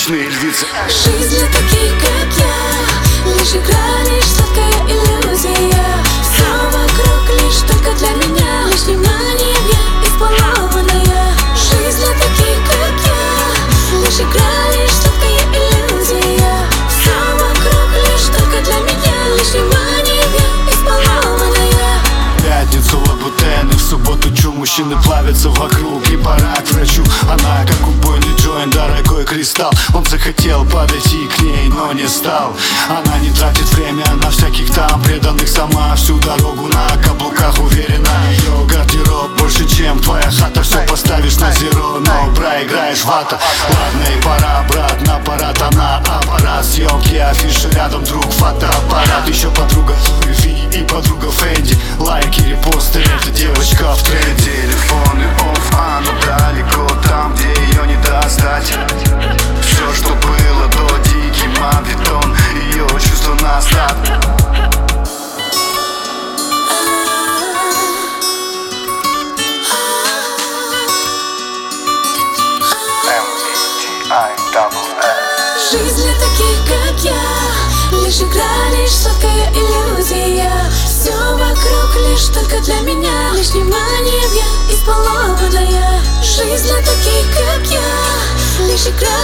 ночные львицы. Жизнь для таких, как я, лишь игра, лишь сладкая иллюзия. Все вокруг лишь только для меня, лишь вниманием я избалованная. Жизнь для таких, как я, лишь игра, лишь сладкая иллюзия. Все вокруг лишь только для меня, лишь вниманием я избалованная. В пятницу лабутены, в субботу чу. Мужчины плавятся вокруг, и пора к врачу. Она как убойный джойнт, дорогой кристалл. Он захотел подойти к ней, но не стал. Она не тратит время на всяких там преданных, сама всю дорогу на каблуках уверена. Ее гардероб больше, чем твоя хата. Все поставишь на зеро, но проиграешь вата. Ладно, и пора, брат, на парад. Она аппарат съемки, афиши рядом, друг, фотоаппарат. Еще подруга Ви и подруга Фэнди. Лайки, репосты, эта девочка в тренде. Телефоны офф, она далеко, там, где ее не достать. Все, что было до дикий мавитон, ее чувство на старт. Жизнь для таких, как я, лишь игра, лишь сладкая иллюзия. Все вокруг лишь только для меня, лишь вниманием я избалованная. Жизнь для таких, как я, лишь игра,